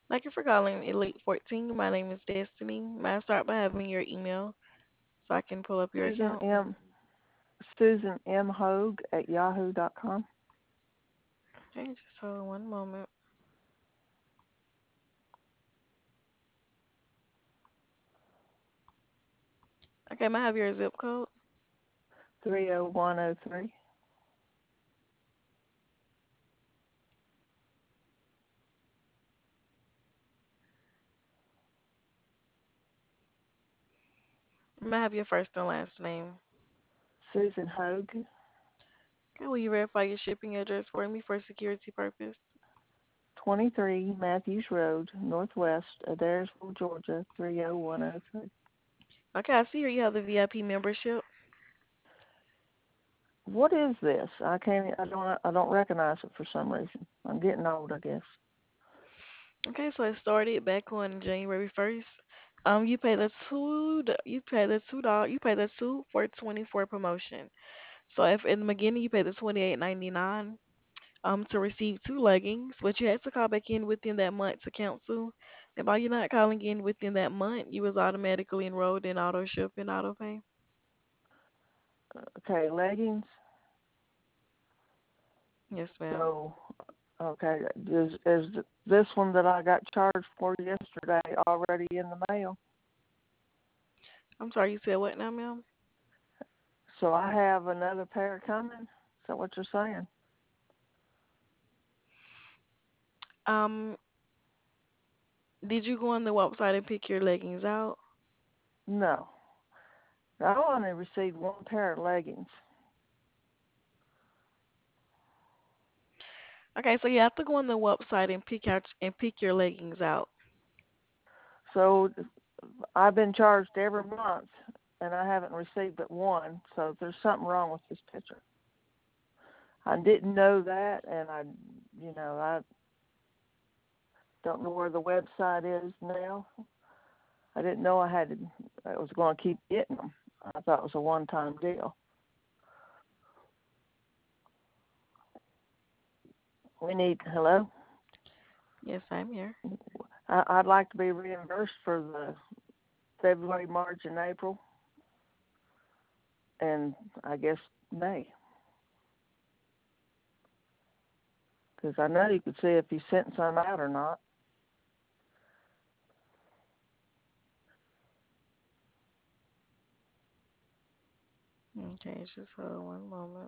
Thank you for calling Elite 14. My name is Destiny. May I start by having your email so I can pull up your Susan account? M. Susan M. Hogue at yahoo.com. Okay, just hold on one moment. Okay, may I have your zip code? 30103. May I have your first and last name? Susan Hogue. Okay, will you verify your shipping address for me for security purpose? 23 Matthews Road, Northwest, Adairsville, Georgia, 30103. Okay, I see here you have the VIP membership. What is this? I don't recognize it for some reason. I'm getting old, I guess. Okay, so it started back on January 1st. You pay the two for 24 promotion. So if in the beginning you pay the 28.99 to receive two leggings, but you had to call back in within that month to cancel. And by you not calling in within that month, you was automatically enrolled in auto ship and auto pay. Okay, leggings. Yes, ma'am. So, okay, is this one that I got charged for yesterday already in the mail? I'm sorry, you said what now, ma'am? So I have another pair coming? Is that what you're saying? Um, did you go on the website and pick your leggings out? No. I only received one pair of leggings. Okay, so you have to go on the website and pick your leggings out. So I've been charged every month and I haven't received but one. So there's something wrong with this picture. I didn't know that, and I don't know where the website is now. I didn't know I was going to keep getting them. I thought it was a one-time deal. Hello? Yes, I'm here. I'd like to be reimbursed for the February, March, and April, and I guess May. Because I know you could see if you sent some out or not. Okay, just hold on one moment.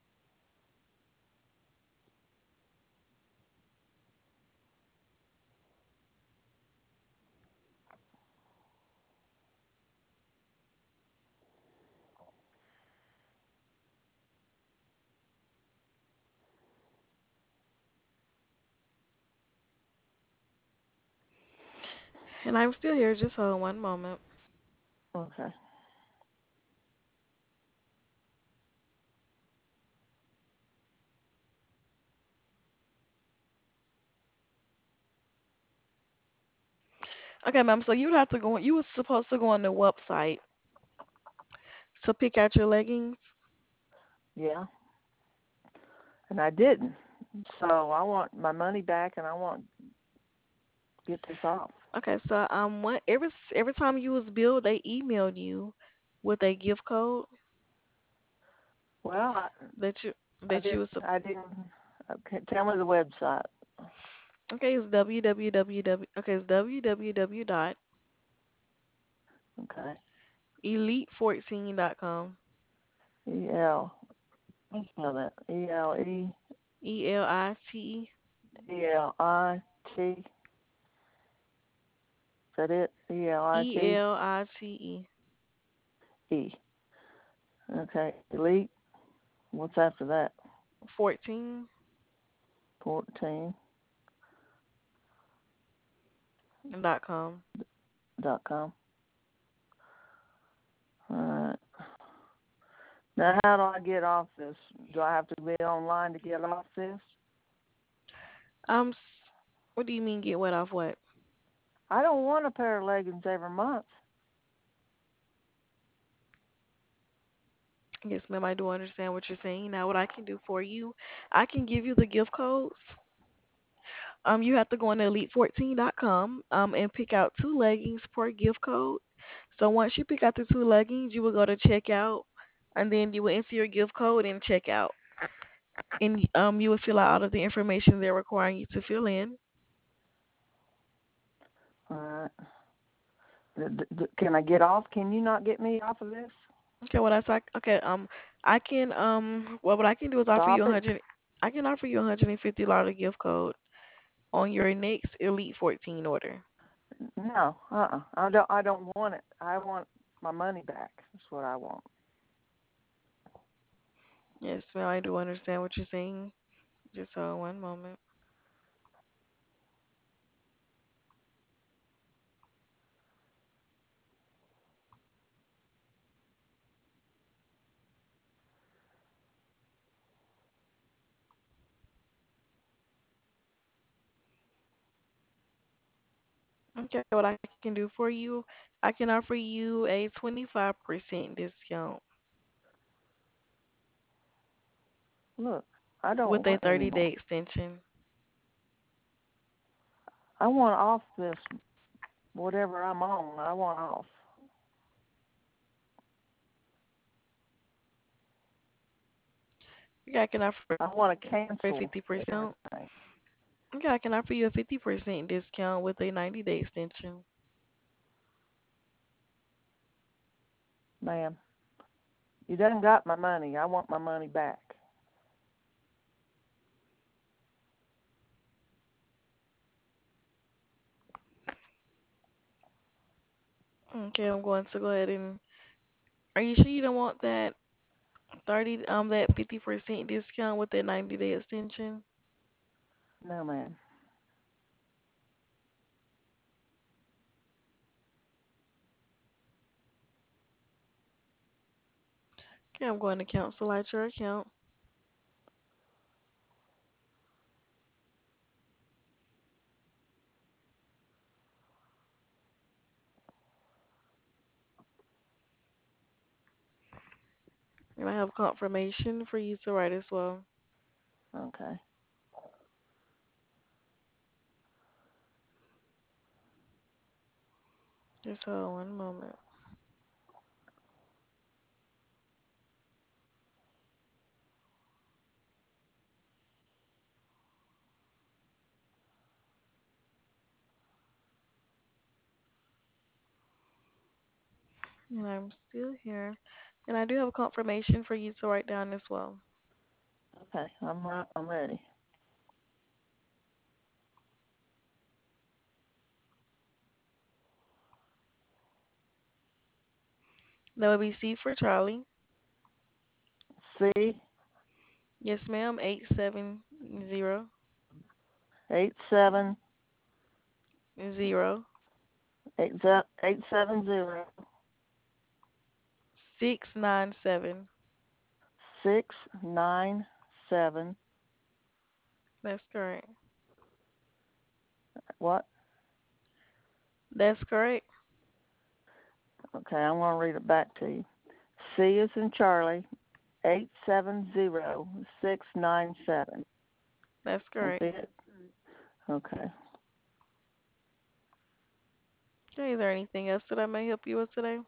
And I'm still here. Just hold on one moment. Okay. Okay, ma'am. So you'd have to go. You was supposed to go on the website to pick out your leggings. Yeah. And I didn't. So I want my money back, and I want to get this off. Okay, so what every time you was billed, they emailed you with a gift code Well, that you I that you didn't. was sup- I didn't. Okay, tell me the website. okay. It's www. Okay, it's www dot Okay. elite14.com. E-L. Let's spell that. ELITE. ELIT. Is that it? ELITE. ELITE. E. Okay. Elite. What's after that? 14. 14.com. .com. All right. Now, how do I get off this? Do I have to be online to get off this? Um, s- what do you mean get what off what? I don't want a pair of leggings every month. Yes, ma'am, I do understand what you're saying. Now, what I can do for you, I can give you the gift codes You have to go on to elite14.com and pick out two leggings per gift code. So once you pick out the two leggings, you will go to checkout, and then you will enter your gift code and check out. And you will fill out all of the information they're requiring you to fill in. All right. Can I get off? Can you not get me off of this? Okay, what I like. Okay, I can well, what I can do is offer you Stop a it? hundred. I can offer you $150 gift code on your next Elite 14 order. No. I don't want it. I want my money back. That's what I want. Yes, ma'am, I do understand what you're saying. Just hold one moment. Okay, what I can do for you, I can offer you a 25% discount Look, I don't with a want any 30-day more. extension. I want off this whatever I'm on. I want off. Okay, I can offer I want to a cancel 50%. everything. Okay, I can offer you a 50% discount with a 90-day extension. Ma'am, you done got my money. I want my money back. Okay, I'm going to go ahead and. Are you sure you don't want that 50% discount with that 90-day extension? No, ma'am. Okay, I'm going to cancel out your account. And I have confirmation for you to write as well. Okay. Just hold one moment. And I'm still here. And I do have a confirmation for you to write down as well. Okay. I'm right. I'm ready. That would be C for Charlie. C Yes, ma'am. 870 87 0 870 697. 697. That's correct. What? That's correct. Okay, I'm going to read it back to you. C is in Charlie. 870697. That's That's correct. it. Okay. Okay, is there anything else that I may help you with today?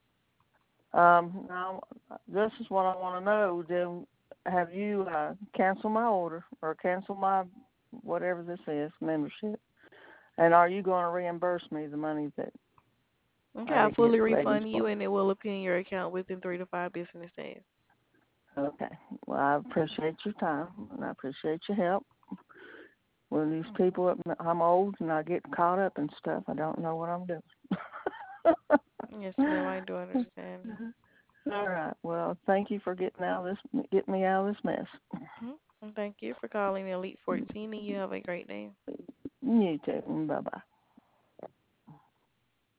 Now this is what I want to know. Do have you canceled my order or canceled my whatever this is membership? And are you going to reimburse me the money that Okay, I I'll didn't get fully the leggings refund you for? and it will appear in your account within 3 to 5 business days. Okay. Well, I appreciate your time and I appreciate your help. When these people, I'm old and I get caught up in stuff. I don't know what I'm doing. Yes, ma'am, I do understand. All right. Well, thank you for getting me out of this mess. And thank you for calling Elite 14 and you have a great day. You too. Bye bye.